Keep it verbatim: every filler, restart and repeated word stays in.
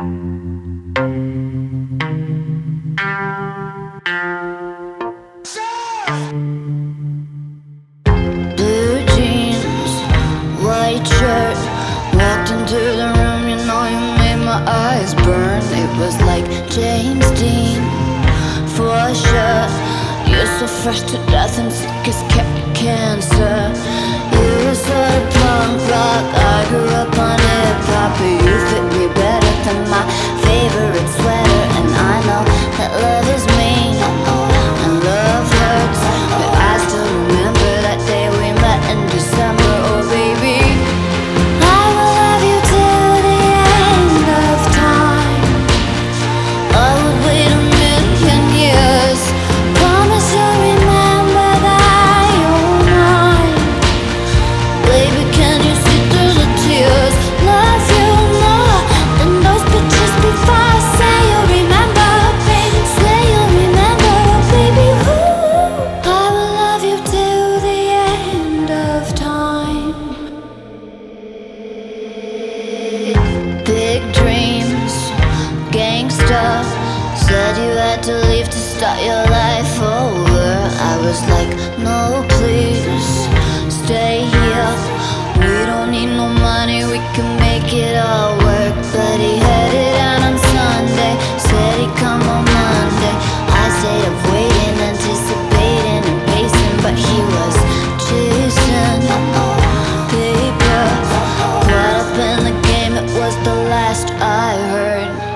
Blue jeans, white shirt. Walked into the room, you know you made my eyes burn. It was like James Dean, for sure. You're so fresh to death and sick as ca cancer. You were sort of punk rock, I grew up on hip-hop. But you fit me better than my favorite sweater. And I know that love is mean and love hurts, but I still remember that day we met in December. Oh baby, I will love you till the end of time. I would wait a million years. Promise you'll remember that you're mine. Baby, can you see through the tears? Love you more than those pictures before. Say you'll remember, baby. Say you'll remember, baby. Ooh, I will love you till the end of time. Big dreams, gangsta. Said you had to leave to start your life over. I was like, no please, stay here. We don't need no money, we can make it all work. But he headed out on Sunday, said he'd come on Monday. I stayed up waiting, anticipating and pacing, but he was chasing paper. Caught up in the game, it was the last I heard.